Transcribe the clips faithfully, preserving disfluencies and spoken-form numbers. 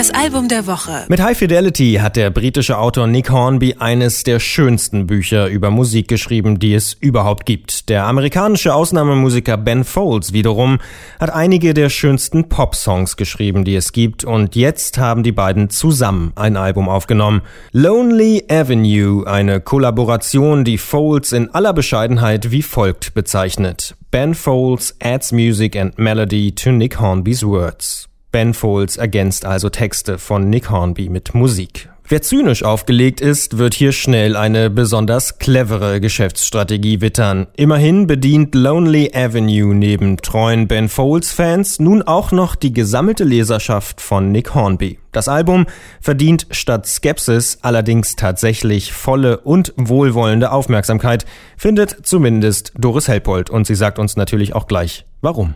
Das Album der Woche. Mit High Fidelity hat der britische Autor Nick Hornby eines der schönsten Bücher über Musik geschrieben, die es überhaupt gibt. Der amerikanische Ausnahmemusiker Ben Folds wiederum hat einige der schönsten Pop-Songs geschrieben, die es gibt, und jetzt haben die beiden zusammen ein Album aufgenommen. Lonely Avenue, eine Kollaboration, die Folds in aller Bescheidenheit wie folgt bezeichnet. Ben Folds adds music and melody to Nick Hornbys words. Ben Folds ergänzt also Texte von Nick Hornby mit Musik. Wer zynisch aufgelegt ist, wird hier schnell eine besonders clevere Geschäftsstrategie wittern. Immerhin bedient Lonely Avenue neben treuen Ben Folds-Fans nun auch noch die gesammelte Leserschaft von Nick Hornby. Das Album verdient statt Skepsis allerdings tatsächlich volle und wohlwollende Aufmerksamkeit, findet zumindest Doris Helpold, und sie sagt uns natürlich auch gleich, warum.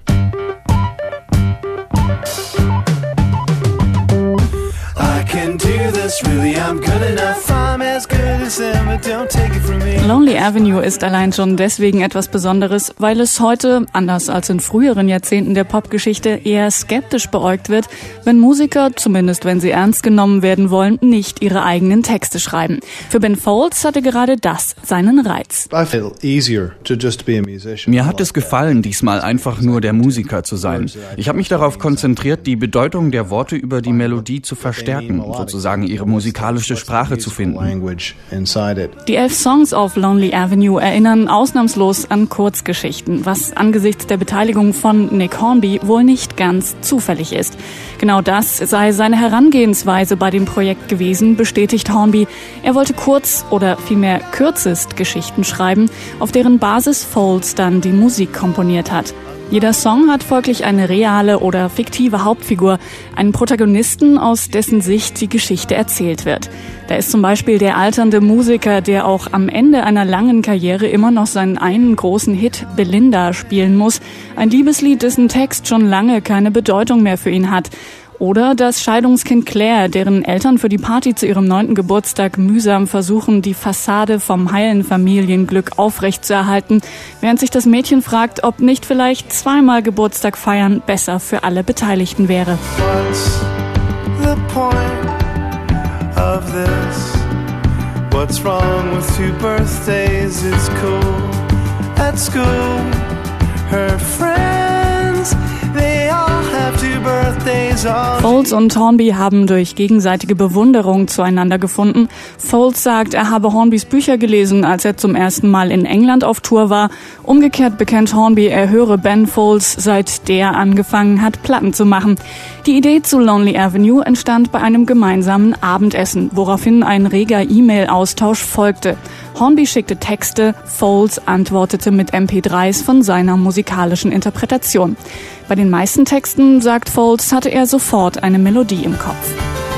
Lonely Avenue ist allein schon deswegen etwas Besonderes, weil es heute, anders als in früheren Jahrzehnten der Popgeschichte, eher skeptisch beäugt wird, wenn Musiker, zumindest wenn sie ernst genommen werden wollen, nicht ihre eigenen Texte schreiben. Für Ben Folds hatte gerade das seinen Reiz. Mir hat es gefallen, diesmal einfach nur der Musiker zu sein. Ich habe mich darauf konzentriert, die Bedeutung der Worte über die Melodie zu verstärken, sozusagen ihre musikalische Sprache zu finden. Die elf Songs auf Lonely Avenue erinnern ausnahmslos an Kurzgeschichten, was angesichts der Beteiligung von Nick Hornby wohl nicht ganz zufällig ist. Genau das sei seine Herangehensweise bei dem Projekt gewesen, bestätigt Hornby. Er wollte kurz oder vielmehr kürzest Geschichten schreiben, auf deren Basis Folds dann die Musik komponiert hat. Jeder Song hat folglich eine reale oder fiktive Hauptfigur, einen Protagonisten, aus dessen Sicht die Geschichte erzählt wird. Da ist zum Beispiel der alternde Musiker, der auch am Ende einer langen Karriere immer noch seinen einen großen Hit Belinda spielen muss. Ein Liebeslied, dessen Text schon lange keine Bedeutung mehr für ihn hat. Oder das Scheidungskind Claire, deren Eltern für die Party zu ihrem neunten Geburtstag mühsam versuchen, die Fassade vom heilen Familienglück aufrechtzuerhalten, während sich das Mädchen fragt, ob nicht vielleicht zweimal Geburtstag feiern besser für alle Beteiligten wäre. What's the point of this? What's wrong with two birthdays? It's cool at school. Her friends, they all have two birthdays. Folds und Hornby haben durch gegenseitige Bewunderung zueinander gefunden. Folds sagt, er habe Hornbys Bücher gelesen, als er zum ersten Mal in England auf Tour war. Umgekehrt bekennt Hornby, er höre Ben Folds, seit der angefangen hat, Platten zu machen. Die Idee zu Lonely Avenue entstand bei einem gemeinsamen Abendessen, woraufhin ein reger E-Mail-Austausch folgte. Hornby schickte Texte, Folds antwortete mit M P dreis von seiner musikalischen Interpretation. Bei den meisten Texten, sagt Folds, hatte er sofort eine Melodie im Kopf.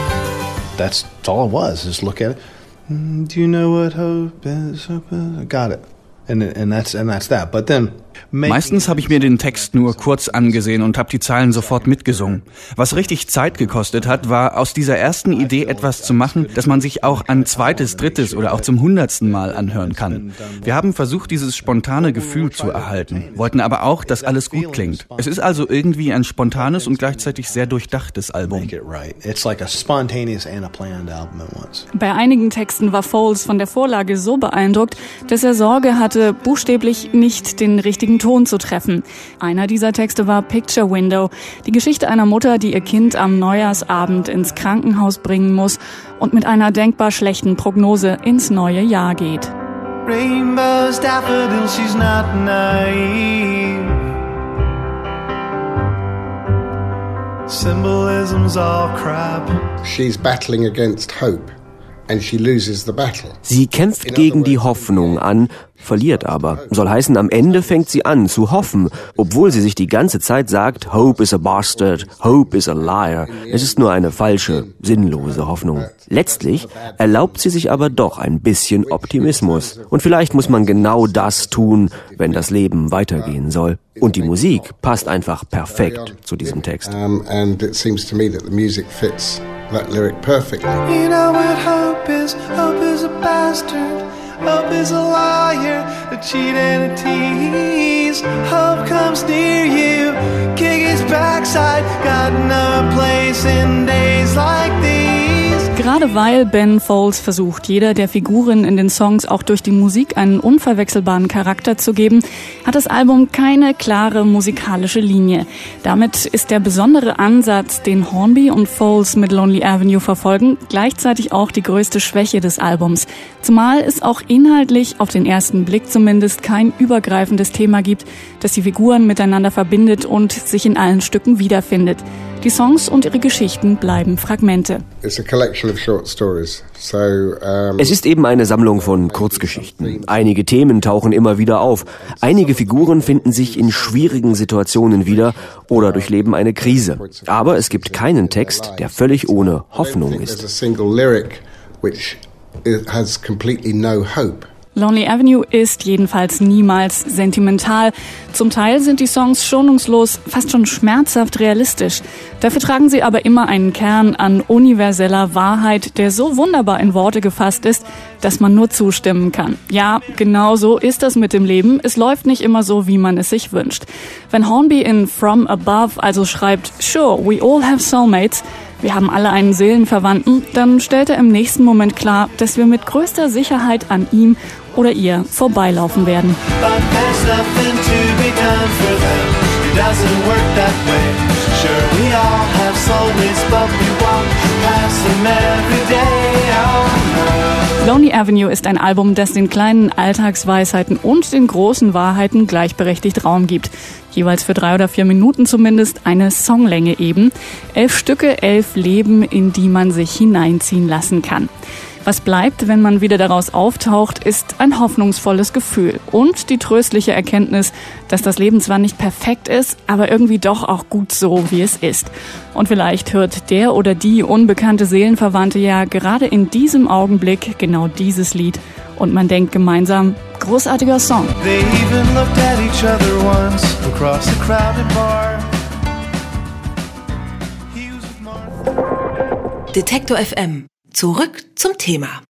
That's all it was, just look at it. Do you know what hope is? Got it. And, and that's and that's that. But then meistens habe ich mir den Text nur kurz angesehen und habe die Zeilen sofort mitgesungen. Was richtig Zeit gekostet hat, war aus dieser ersten Idee etwas zu machen, das man sich auch ein zweites, drittes oder auch zum hundertsten Mal anhören kann. Wir haben versucht, dieses spontane Gefühl zu erhalten, wollten aber auch, dass alles gut klingt. Es ist also irgendwie ein spontanes und gleichzeitig sehr durchdachtes Album. Bei einigen Texten war Folds von der Vorlage so beeindruckt, dass er Sorge hatte, buchstäblich nicht den richtigen Ton zu treffen. Einer dieser Texte war Picture Window, die Geschichte einer Mutter, die ihr Kind am Neujahrsabend ins Krankenhaus bringen muss und mit einer denkbar schlechten Prognose ins neue Jahr geht. Rainbows, daffodils, she's not naive. Symbolism's all crap. She's battling against hope. Sie kämpft gegen die Hoffnung an, verliert aber. Soll heißen, am Ende fängt sie an zu hoffen, obwohl sie sich die ganze Zeit sagt, Hope is a bastard, Hope is a liar. Es ist nur eine falsche, sinnlose Hoffnung. Letztlich erlaubt sie sich aber doch ein bisschen Optimismus. Und vielleicht muss man genau das tun, wenn das Leben weitergehen soll. Und die Musik passt einfach perfekt zu diesem Text. And it seems to me that the music fits that lyric perfectly. You know what hope is? Hope is a bastard. Hope is a liar, a cheat and a tease. knees. Hope comes near you, kick his backside. Got no place in days like these. Gerade weil Ben Folds versucht, jeder der Figuren in den Songs auch durch die Musik einen unverwechselbaren Charakter zu geben, hat das Album keine klare musikalische Linie. Damit ist der besondere Ansatz, den Hornby und Folds mit Lonely Avenue verfolgen, gleichzeitig auch die größte Schwäche des Albums. Zumal es auch inhaltlich, auf den ersten Blick zumindest, kein übergreifendes Thema gibt, das die Figuren miteinander verbindet und sich in allen Stücken wiederfindet. Die Songs und ihre Geschichten bleiben Fragmente. It's a collection of short stories. So, um Es ist eben eine Sammlung von Kurzgeschichten. Einige Themen tauchen immer wieder auf. Einige Figuren finden sich in schwierigen Situationen wieder oder durchleben eine Krise. Aber es gibt keinen Text, der völlig ohne Hoffnung ist. There's a single lyric which has completely no hope. Lonely Avenue ist jedenfalls niemals sentimental. Zum Teil sind die Songs schonungslos, fast schon schmerzhaft realistisch. Dafür tragen sie aber immer einen Kern an universeller Wahrheit, der so wunderbar in Worte gefasst ist, dass man nur zustimmen kann. Ja, genau so ist das mit dem Leben. Es läuft nicht immer so, wie man es sich wünscht. Wenn Hornby in From Above also schreibt, "Sure, we all have soulmates", wir haben alle einen Seelenverwandten, dann stellt er im nächsten Moment klar, dass wir mit größter Sicherheit an ihm oder ihr vorbeilaufen werden. But there's nothing to be done for them. It doesn't work that way. Sure, we all have soulmates, but we walk past them every day. Oh no. Lonely Avenue ist ein Album, das den kleinen Alltagsweisheiten und den großen Wahrheiten gleichberechtigt Raum gibt. Jeweils für drei oder vier Minuten zumindest eine Songlänge eben. Elf Stücke, elf Leben, in die man sich hineinziehen lassen kann. Was bleibt, wenn man wieder daraus auftaucht, ist ein hoffnungsvolles Gefühl und die tröstliche Erkenntnis, dass das Leben zwar nicht perfekt ist, aber irgendwie doch auch gut so, wie es ist. Und vielleicht hört der oder die unbekannte Seelenverwandte ja gerade in diesem Augenblick genau dieses Lied und man denkt gemeinsam, großartiger Song. They even looked at each other once across a crowded bar. Detektor F M. Zurück zum Thema.